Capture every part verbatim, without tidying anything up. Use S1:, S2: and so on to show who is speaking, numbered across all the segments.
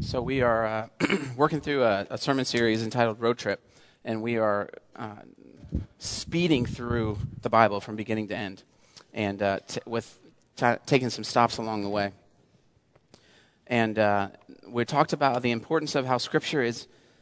S1: So we are uh, working through a, a sermon series entitled Road Trip, and we are uh, speeding through the Bible from beginning to end, and uh, t- with t- taking some stops along the way. And uh, we talked about the importance of how Scripture is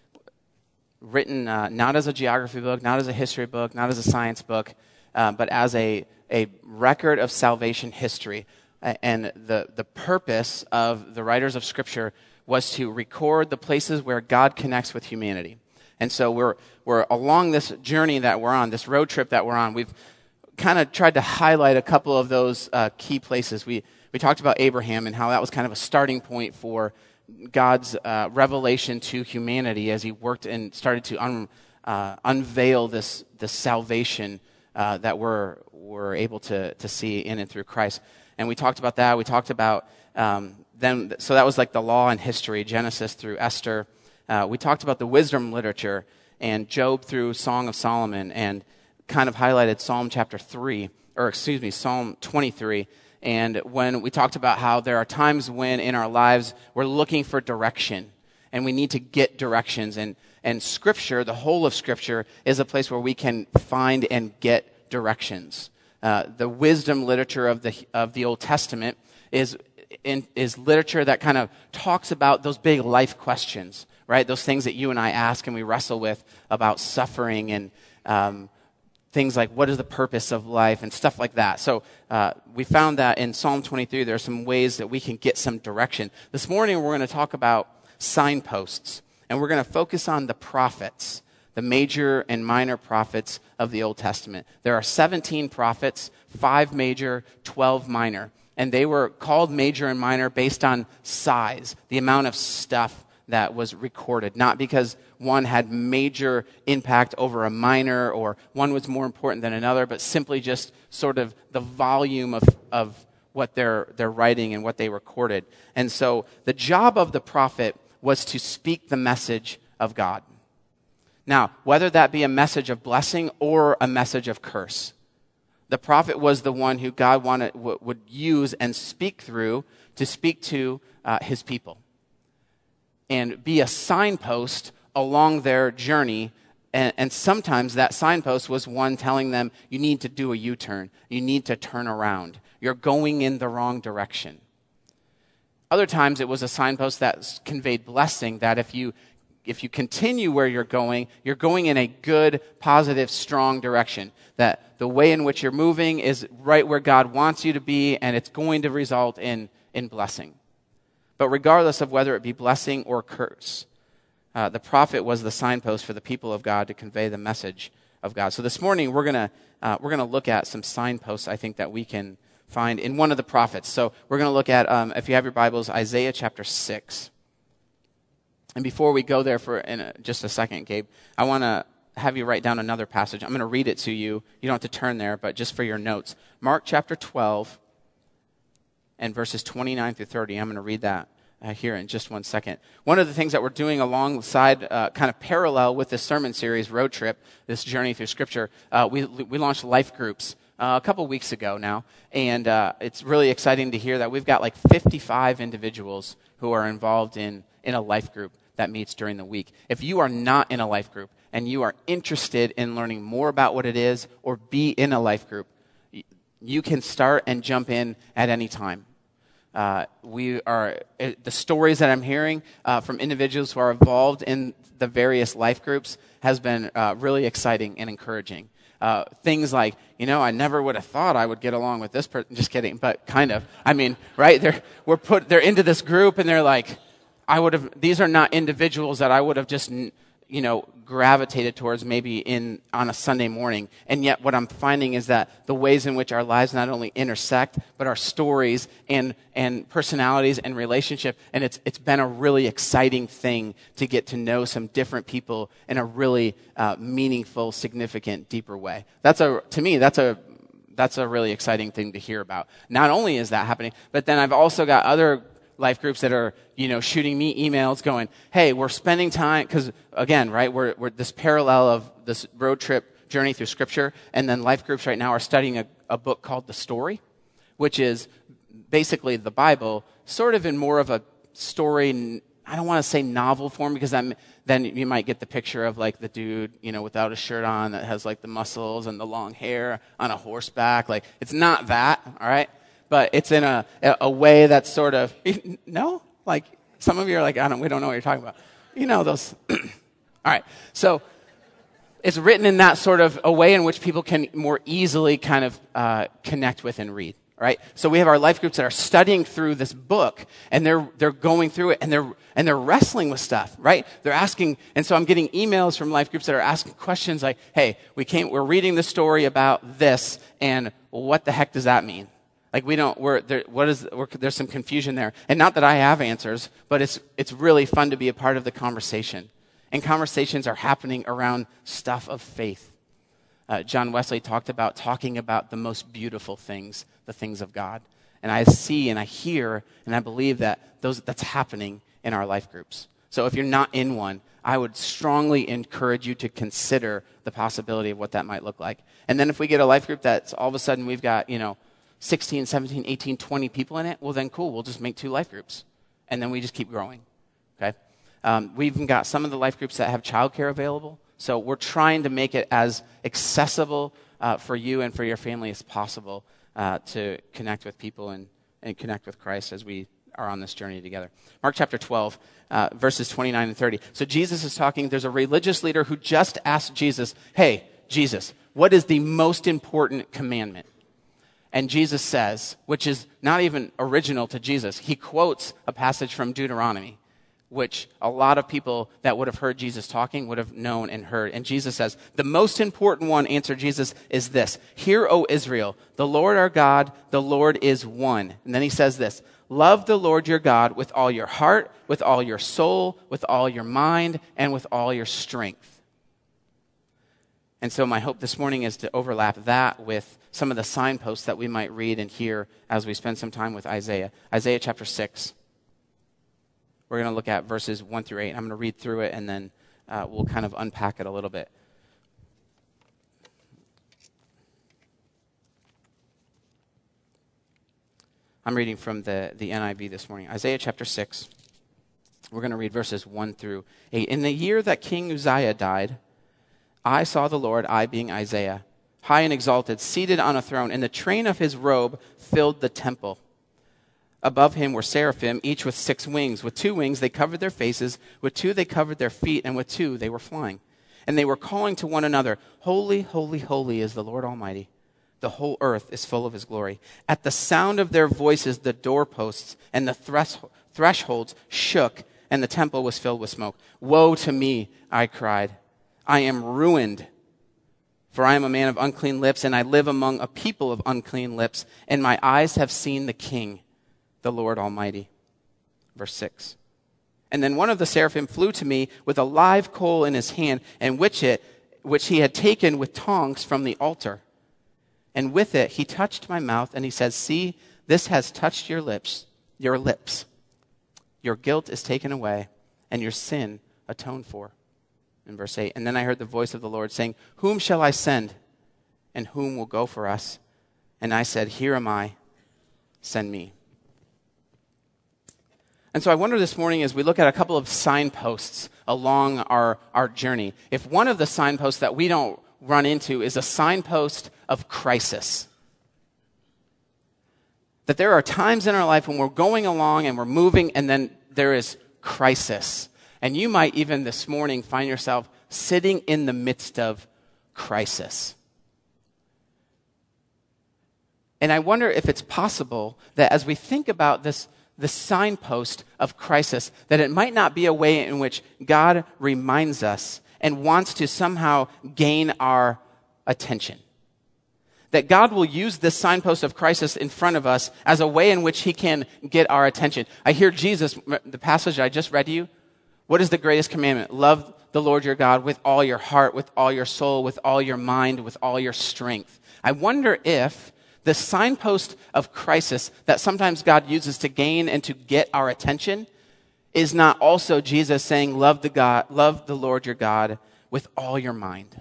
S1: written uh, not as a geography book, not as a history book, not as a science book, uh, but as a, a record of salvation history. And the, the purpose of the writers of Scripture was to record the places where God connects with humanity. And so we're we're along this journey that we're on, this road trip that we're on. We've kind of tried to highlight a couple of those uh, key places. We we talked about Abraham and how that was kind of a starting point for God's uh, revelation to humanity as he worked and started to un, uh, unveil this this salvation uh, that we're we're able to to see in and through Christ. And we talked about that. We talked about um, then, so that was like the law and history, Genesis through Esther. Uh, we talked about the wisdom literature and Job through Song of Solomon, and kind of highlighted Psalm chapter three, or excuse me, Psalm twenty-three. And when we talked about how there are times when in our lives we're looking for direction, and we need to get directions. And, and Scripture, the whole of Scripture, is a place where we can find and get directions. Uh, the wisdom literature of the of the Old Testament is in, is literature that kind of talks about those big life questions, right? Those things that you and I ask and we wrestle with about suffering and um, things like what is the purpose of life and stuff like that. So uh, we found that in Psalm twenty-three there are some ways that we can get some direction. This morning we're going to talk about signposts, and we're going to focus on the prophets, the major and minor prophets of the Old Testament. There are seventeen prophets, five major, twelve minor. And they were called major and minor based on size, the amount of stuff that was recorded. Not because one had major impact over a minor or one was more important than another, but simply just sort of the volume of, of what they're, they're writing and what they recorded. And so the job of the prophet was to speak the message of God. Now, whether that be a message of blessing or a message of curse, the prophet was the one who God wanted w- would use and speak through to speak to uh, his people and be a signpost along their journey. And, and sometimes that signpost was one telling them, you need to do a U-turn. You need to turn around. You're going in the wrong direction. Other times it was a signpost that conveyed blessing, that if you If you continue where you're going, you're going in a good, positive, strong direction. That the way in which you're moving is right where God wants you to be, and it's going to result in, in blessing. But regardless of whether it be blessing or curse, uh, the prophet was the signpost for the people of God to convey the message of God. So this morning we're gonna uh, we're gonna look at some signposts I think that we can find in one of the prophets. So we're gonna look at, um, if you have your Bibles, Isaiah chapter six. And before we go there for in a, just a second, Gabe, I want to have you write down another passage. I'm going to read it to you. You don't have to turn there, but just for your notes. Mark chapter twelve and verses twenty-nine through thirty. I'm going to read that uh, here in just one second. One of the things that we're doing alongside, uh, kind of parallel with this sermon series, Road Trip, this journey through Scripture, uh, we we launched life groups uh, a couple weeks ago now. And uh, it's really exciting to hear that we've got like fifty-five individuals who are involved in, in a life group that meets during the week. If you are not in a life group and you are interested in learning more about what it is or be in a life group, you can start and jump in at any time. Uh, we are the stories that I'm hearing uh, from individuals who are involved in the various life groups has been uh, really exciting and encouraging. Uh, things like, you know, I never would have thought I would get along with this person. Just kidding, but kind of. I mean, right? They're we're put they're into this group and they're like, I would have, these are not individuals that I would have just, you know, gravitated towards maybe in, on a Sunday morning. And yet what I'm finding is that the ways in which our lives not only intersect, but our stories and, and personalities and relationship. And it's, it's been a really exciting thing to get to know some different people in a really uh, meaningful, significant, deeper way. That's a, to me, that's a, that's a really exciting thing to hear about. Not only is that happening, but then I've also got other life groups that are, you know, shooting me emails going, hey, we're spending time, because again, right, we're, we're this parallel of this road trip journey through Scripture, and then life groups right now are studying a, a book called The Story, which is basically the Bible, sort of in more of a story I don't want to say novel form because I'm, then you might get the picture of like the dude, you know, without a shirt on that has like the muscles and the long hair on a horseback. Like, it's not that, all right? But it's in a, a way that's sort of, no? Like, some of you are like, I don't, we don't know what you're talking about. You know those. All right. So it's written in that sort of a way in which people can more easily kind of uh, connect with and read. Right? So we have our life groups that are studying through this book, and they're they're going through it, and they're and they're wrestling with stuff, right? They're asking, and so I'm getting emails from life groups that are asking questions like, "Hey, we came, we're reading the story about this, and what the heck does that mean?" Like we don't, we're there. What is? We're, there's some confusion there, and not that I have answers, but it's it's really fun to be a part of the conversation, and conversations are happening around stuff of faith. Uh, John Wesley talked about talking about the most beautiful things, the things of God. And I see and I hear and I believe that those that's happening in our life groups. So if you're not in one, I would strongly encourage you to consider the possibility of what that might look like. And then if we get a life group that's all of a sudden we've got, you know, sixteen, seventeen, eighteen, twenty people in it, well then cool, we'll just make two life groups. And then we just keep growing, okay? Um, we've even got some of the life groups that have childcare available. So we're trying to make it as accessible uh, for you and for your family as possible uh, to connect with people and, and connect with Christ as we are on this journey together. Mark chapter twelve, uh, verses twenty-nine and thirty. So Jesus is talking. There's a religious leader who just asked Jesus, "Hey, Jesus, what is the most important commandment?" And Jesus says, which is not even original to Jesus, he quotes a passage from Deuteronomy, which a lot of people that would have heard Jesus talking would have known and heard. And Jesus says, the most important one, answered Jesus, is this: "Hear, O Israel, the Lord our God, the Lord is one." And then he says this: "Love the Lord your God with all your heart, with all your soul, with all your mind, and with all your strength." And so my hope this morning is to overlap that with some of the signposts that we might read and hear as we spend some time with Isaiah. Isaiah chapter six. We're going to look at verses one through eight. I'm going to read through it, and then uh, we'll kind of unpack it a little bit. I'm reading from the, the N I V this morning. Isaiah chapter six. We're going to read verses one through eight. "In the year that King Uzziah died, I saw the Lord," I being Isaiah, "high and exalted, seated on a throne, and the train of his robe filled the temple. Above him were seraphim, each with six wings. With two wings they covered their faces, with two they covered their feet, and with two they were flying. And they were calling to one another, 'Holy, holy, holy is the Lord Almighty. The whole earth is full of his glory.' At the sound of their voices the doorposts and the thresh- thresholds shook, and the temple was filled with smoke. 'Woe to me,' I cried. 'I am ruined, for I am a man of unclean lips, and I live among a people of unclean lips, and my eyes have seen the King, the Lord Almighty.'" Verse six. "And then one of the seraphim flew to me with a live coal in his hand, and which it, which he had taken with tongs from the altar. And with it he touched my mouth, and he said, 'See, this has touched your lips, your lips. Your guilt is taken away, and your sin atoned for.'" In verse eight, "And then I heard the voice of the Lord saying, 'Whom shall I send? And whom will go for us?' And I said, 'Here am I, send me.'" And so I wonder this morning, as we look at a couple of signposts along our, our journey, if one of the signposts that we don't run into is a signpost of crisis. That there are times in our life when we're going along and we're moving, and then there is crisis. And you might even this morning find yourself sitting in the midst of crisis. And I wonder if it's possible that as we think about this the signpost of crisis, that it might not be a way in which God reminds us and wants to somehow gain our attention. That God will use this signpost of crisis in front of us as a way in which he can get our attention. I hear Jesus, the passage I just read to you, what is the greatest commandment? Love the Lord your God with all your heart, with all your soul, with all your mind, with all your strength. I wonder if the signpost of crisis that sometimes God uses to gain and to get our attention is not also Jesus saying, love the God, love the Lord your God with all your mind.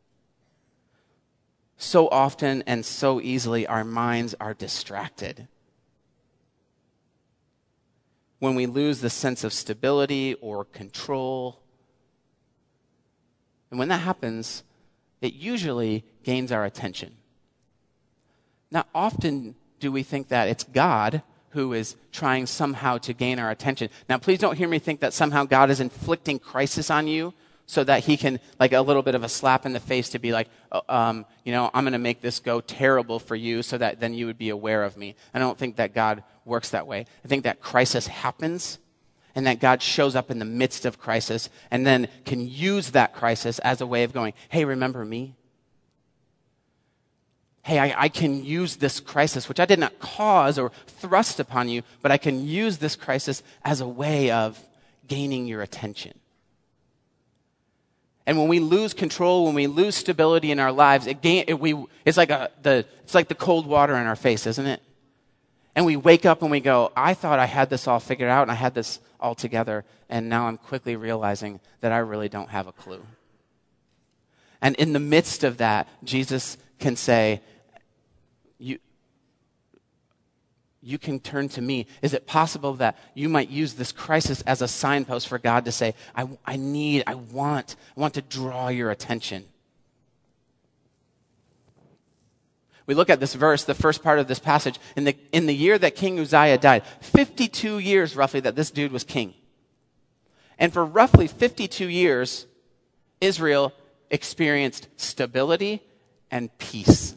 S1: So often and so easily our minds are distracted. when we lose the sense of stability or control. And when that happens, it usually gains our attention. Now, often do we think that it's God who is trying somehow to gain our attention. Now, please don't hear me think that somehow God is inflicting crisis on you so that he can, like a little bit of a slap in the face to be like, oh, um, you know, I'm going to make this go terrible for you so that then you would be aware of me. I don't think that God works that way. I think that crisis happens and that God shows up in the midst of crisis and then can use that crisis as a way of going, hey, remember me? Hey, I, I can use this crisis, which I did not cause or thrust upon you, but I can use this crisis as a way of gaining your attention. And when we lose control, when we lose stability in our lives, it gain, it, we, it's, like a, the, it's like the cold water in our face, isn't it? And we wake up and we go, I thought I had this all figured out and I had this all together, and now I'm quickly realizing that I really don't have a clue. And in the midst of that, Jesus can say, You, you can turn to me. Is it possible that you might use this crisis as a signpost for God to say, I, I need, I want, I want to draw your attention? We look at this verse, the first part of this passage. In the, in the year that King Uzziah died, fifty-two years roughly that this dude was king. And for roughly fifty-two years, Israel experienced stability and peace.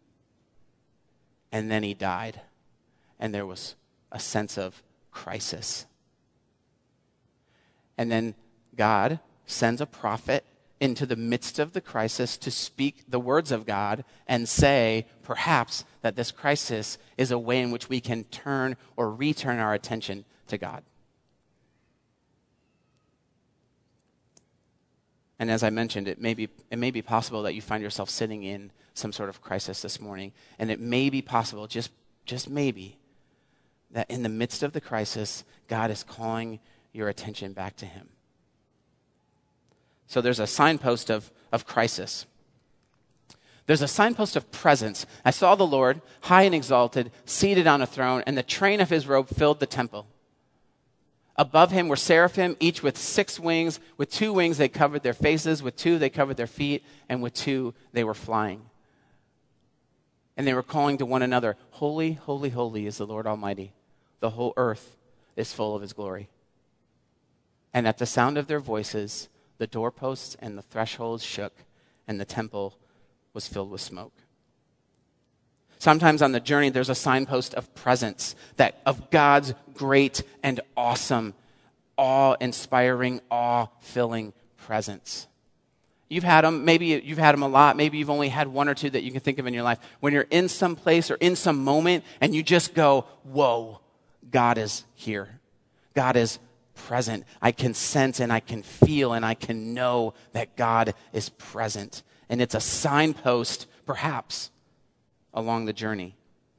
S1: And then he died, and there was a sense of crisis. And then God sends a prophet into the midst of the crisis to speak the words of God and say, perhaps, that this crisis is a way in which we can turn or return our attention to God. And as I mentioned, it may be, it may be possible that you find yourself sitting in some sort of crisis this morning. And it may be possible, just, just maybe, that in the midst of the crisis, God is calling your attention back to him. So there's a signpost of, of crisis. There's a signpost of presence. I saw the Lord, high and exalted, seated on a throne, and the train of his robe filled the temple. Above him were seraphim, each with six wings. With two wings they covered their faces, with two they covered their feet, and with two they were flying. And they were calling to one another, Holy, holy, holy is the Lord Almighty. The whole earth is full of his glory. And at the sound of their voices, the doorposts and the thresholds shook, and the temple was filled with smoke. Sometimes on the journey, there's a signpost of presence, that of God's great and awesome, awe-inspiring, awe-filling presence. You've had them, maybe you've had them a lot, maybe you've only had one or two that you can think of in your life. When you're in some place or in some moment and you just go, whoa, God is here. God is present. I can sense and I can feel and I can know that God is present. And it's a signpost, perhaps, along the journey.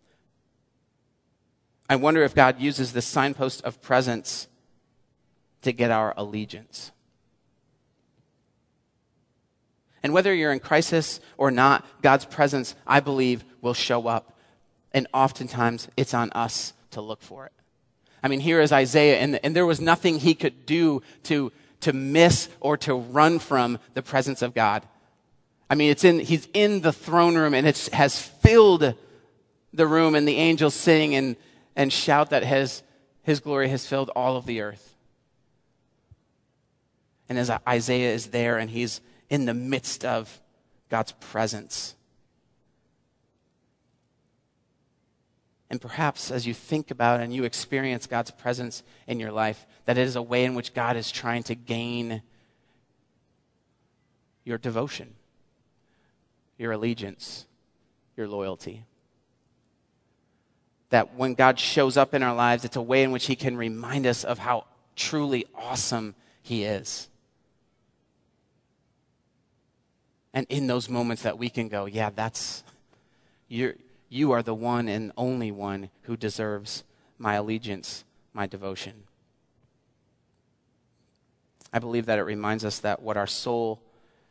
S1: I wonder if God uses this signpost of presence to get our allegiance. And whether you're in crisis or not, God's presence, I believe, will show up. And oftentimes, it's on us to look for it. I mean, here is Isaiah, and, and there was nothing he could do to, to miss or to run from the presence of God. I mean, it's in he's in the throne room, and it has filled the room, and the angels sing and, and shout that his, his glory has filled all of the earth. And as Isaiah is there, and he's in the midst of God's presence. And perhaps as you think about and you experience God's presence in your life, that it is a way in which God is trying to gain your devotion, your allegiance, your loyalty. That when God shows up in our lives, it's a way in which he can remind us of how truly awesome he is. And in those moments that we can go, yeah, that's, you're, you are the one and only one who deserves my allegiance, my devotion. I believe that it reminds us that what our soul,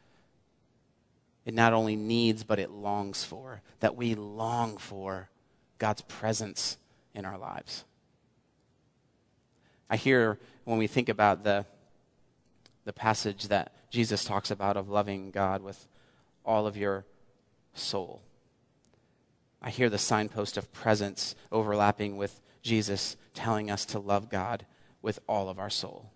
S1: it not only needs, but it longs for. That we long for God's presence in our lives. I hear when we think about the, the passage that Jesus talks about of loving God with all of your soul. I hear the signpost of presence overlapping with Jesus telling us to love God with all of our soul.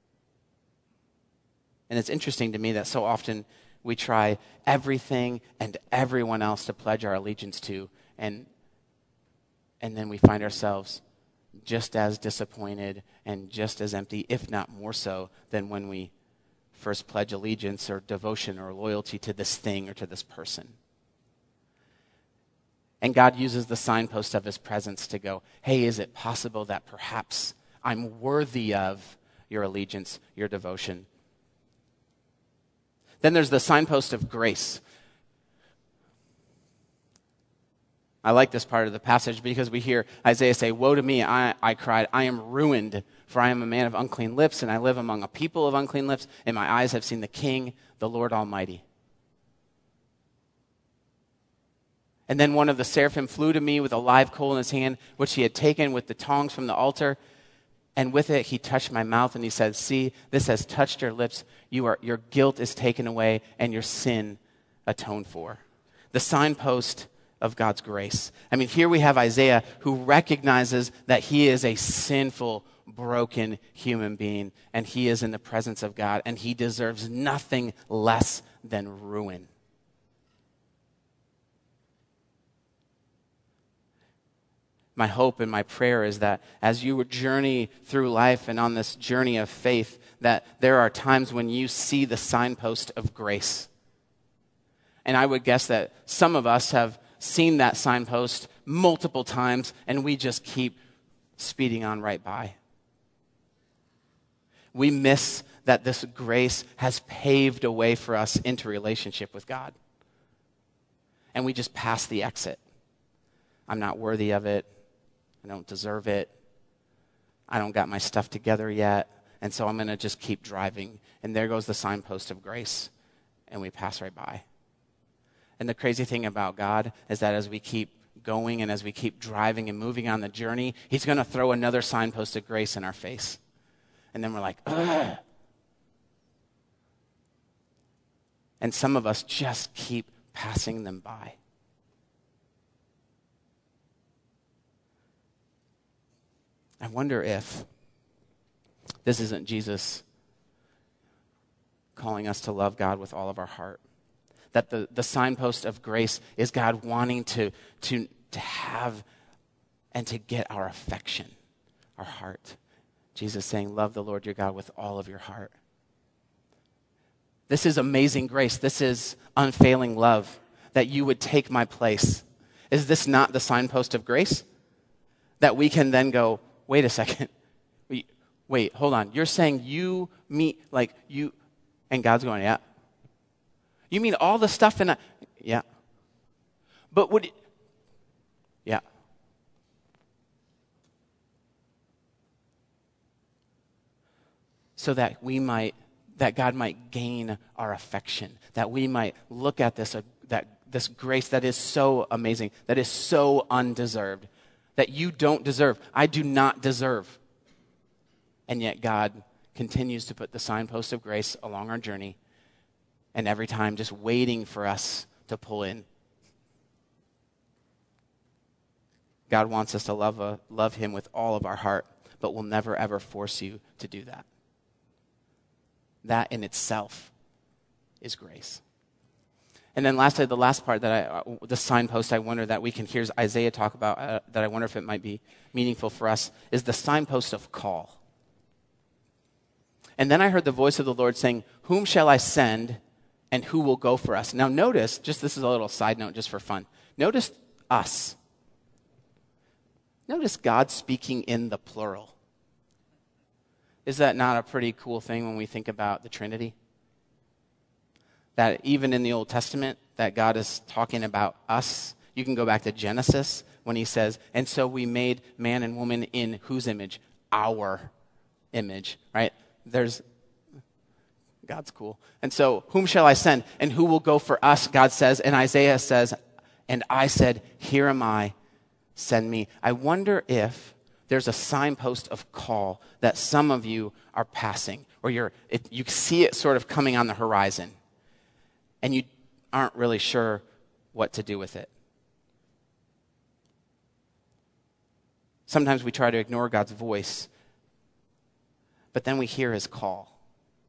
S1: And it's interesting to me that so often we try everything and everyone else to pledge our allegiance to, and and then we find ourselves just as disappointed and just as empty, if not more so, than when we first pledge allegiance or devotion or loyalty to this thing or to this person. And God uses the signpost of his presence to go, hey, is it possible that perhaps I'm worthy of your allegiance, your devotion? Then there's the signpost of grace. I like this part of the passage because we hear Isaiah say, woe to me, I, I cried, I am ruined, for I am a man of unclean lips, and I live among a people of unclean lips, and my eyes have seen the King, the Lord Almighty. And then one of the seraphim flew to me with a live coal in his hand, which he had taken with the tongs from the altar, and with it he touched my mouth, and he said, see, this has touched your lips. You are, your guilt is taken away, and your sin atoned for. The signpost of God's grace. I mean, here we have Isaiah who recognizes that he is a sinful, broken human being, and he is in the presence of God, and he deserves nothing less than ruin. My hope and my prayer is that as you journey through life and on this journey of faith, that there are times when you see the signpost of grace. And I would guess that some of us have seen that signpost multiple times, and we just keep speeding on right by. We miss that this grace has paved a way for us into relationship with God. And we just pass the exit. I'm not worthy of it. I don't deserve it. I don't got my stuff together yet. And so I'm going to just keep driving. And there goes the signpost of grace. And we pass right by. And the crazy thing about God is that as we keep going and as we keep driving and moving on the journey, he's going to throw another signpost of grace in our face. And then we're like, ugh. And some of us just keep passing them by. I wonder if this isn't Jesus calling us to love God with all of our heart. That the, the signpost of grace is God wanting to, to, to have and to get our affection, our heart. Jesus saying, love the Lord your God with all of your heart. This is amazing grace. This is unfailing love, that you would take my place. Is this not the signpost of grace? That we can then go, wait a second. Wait, wait, hold on. You're saying you meet, like you, and God's going, yeah. You mean all the stuff in a, yeah. But would, it, yeah. So that we might, that God might gain our affection, that we might look at this, uh, that this grace that is so amazing, that is so undeserved, that you don't deserve. I do not deserve. And yet God continues to put the signpost of grace along our journey, and every time just waiting for us to pull in. God wants us to love, uh, love him with all of our heart, but will never ever force you to do that. That in itself is grace. And then lastly, the last part that I, uh, the signpost I wonder that we can hear Isaiah talk about, uh, that I wonder if it might be meaningful for us, is the signpost of call. And then I heard the voice of the Lord saying, whom shall I send and who will go for us? Now notice, just this is a little side note just for fun. Notice us. Notice God speaking in the plural. Is that not a pretty cool thing when we think about the Trinity? That even in the Old Testament, that God is talking about us. You can go back to Genesis when he says, and so we made man and woman in whose image? Our image, right? There's, God's cool. And so, whom shall I send? And who will go for us? God says, and Isaiah says, and I said, here am I, send me. I wonder if there's a signpost of call that some of you are passing, or you're, it, you see it sort of coming on the horizon, and you aren't really sure what to do with it. Sometimes we try to ignore God's voice, but then we hear his call.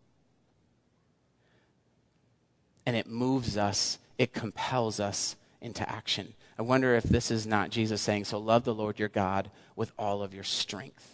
S1: And it moves us, it compels us into action. I wonder if this is not Jesus saying, so love the Lord your God with all of your strength.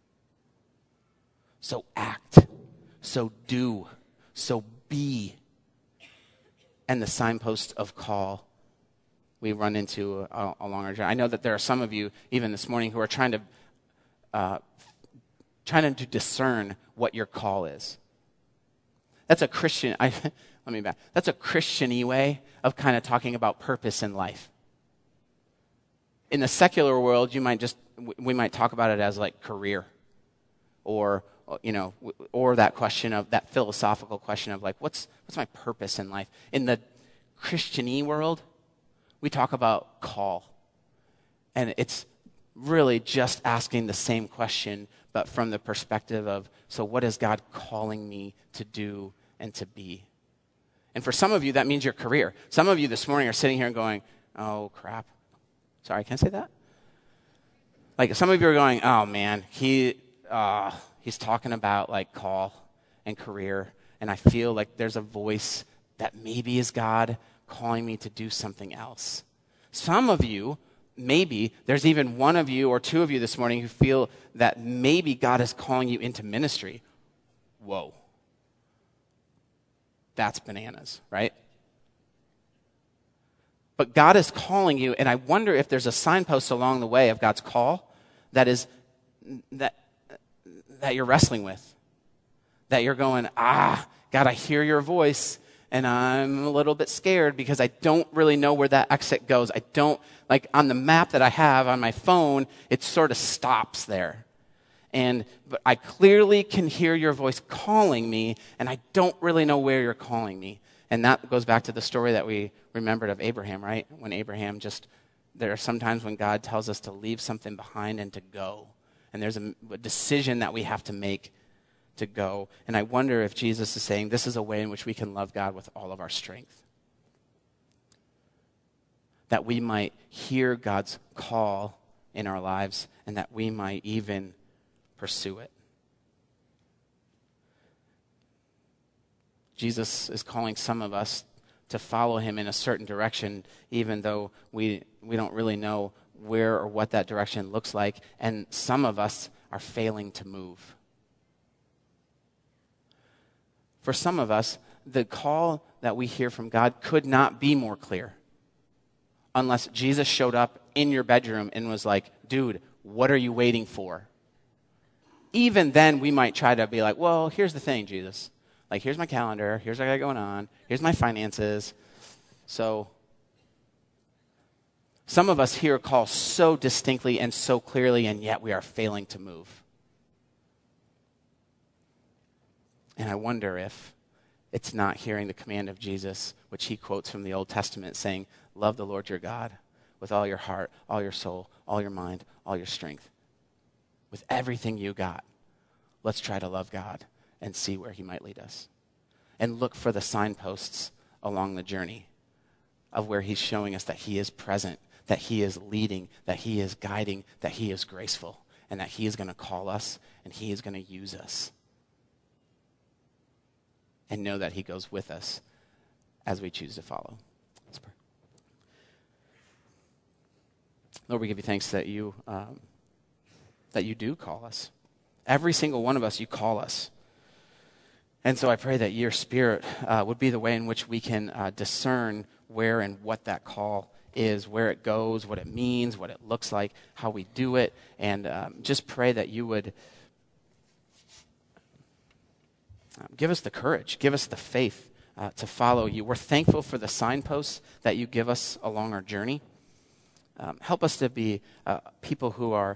S1: So act, so do, so be. And the signpost of call we run into uh, along our journey. I know that there are some of you, even this morning, who are trying to uh, trying to discern what your call is. That's a Christian. I, let me back. That's a Christian-y way of kind of talking about purpose in life. In the secular world, you might just we might talk about it as like career, or you know, or that question of that philosophical question of like, what's what's my purpose in life? In the Christian-y world, we talk about call. And it's really just asking the same question, but from the perspective of, so what is God calling me to do and to be? And for some of you, that means your career. Some of you this morning are sitting here and going, oh, crap. Sorry, can I say that? Like, some of you are going, oh, man, he uh, he's talking about, like, call and career, and I feel like there's a voice that maybe is God calling me to do something else. Some of you, maybe, there's even one of you or two of you this morning who feel that maybe God is calling you into ministry. Whoa. That's bananas, right? But God is calling you, and I wonder if there's a signpost along the way of God's call that is that that you're wrestling with. That you're going, ah, God, I hear your voice, and I'm a little bit scared because I don't really know where that exit goes. I don't, like on the map that I have on my phone, it sort of stops there. And but I clearly can hear your voice calling me, and I don't really know where you're calling me. And that goes back to the story that we remembered of Abraham, right? When Abraham just, there are sometimes when God tells us to leave something behind and to go. And there's a, a decision that we have to make to go. And I wonder if Jesus is saying this is a way in which we can love God with all of our strength. That we might hear God's call in our lives, and that we might even pursue it. Jesus is calling some of us to follow him in a certain direction, even though we we don't really know where or what that direction looks like, and some of us are failing to move. For some of us, the call that we hear from God could not be more clear unless Jesus showed up in your bedroom and was like, dude, what are you waiting for? Even then, we might try to be like, well, here's the thing, Jesus. Like, here's my calendar. Here's what I got going on. Here's my finances. So some of us hear a call so distinctly and so clearly, and yet we are failing to move. And I wonder if it's not hearing the command of Jesus, which he quotes from the Old Testament, saying, love the Lord your God with all your heart, all your soul, all your mind, all your strength. With everything you got, let's try to love God and see where he might lead us. And look for the signposts along the journey of where he's showing us that he is present, that he is leading, that he is guiding, that he is graceful, and that he is going to call us and he is going to use us. And know that he goes with us as we choose to follow. Let's pray. Lord, we give you thanks that you um, that you do call us. Every single one of us, you call us. And so I pray that your Spirit uh, would be the way in which we can uh, discern where and what that call is, where it goes, what it means, what it looks like, how we do it, and um, just pray that you would uh, give us the courage, give us the faith uh, to follow you. We're thankful for the signposts that you give us along our journey. Um, help us to be uh, people who are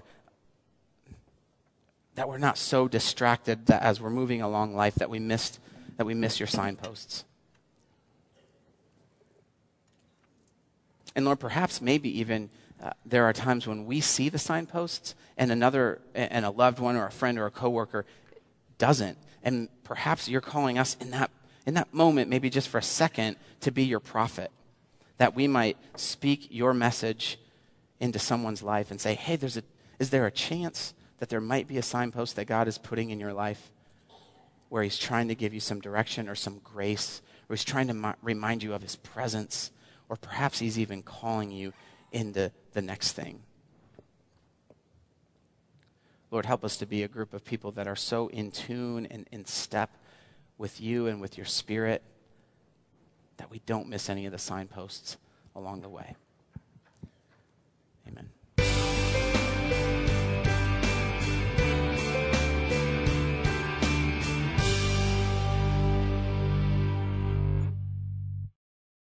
S1: that we're not so distracted that as we're moving along life that we missed that we miss your signposts. And Lord, perhaps maybe even uh, there are times when we see the signposts and another, and a loved one or a friend or a coworker doesn't. And perhaps you're calling us in that in that moment, maybe just for a second, to be your prophet, that we might speak your message into someone's life and say, hey, there's a, is there a chance that there might be a signpost that God is putting in your life where he's trying to give you some direction or some grace, or he's trying to mo- remind you of his presence, or perhaps he's even calling you into the next thing. Lord, help us to be a group of people that are so in tune and in step with you and with your Spirit that we don't miss any of the signposts along the way.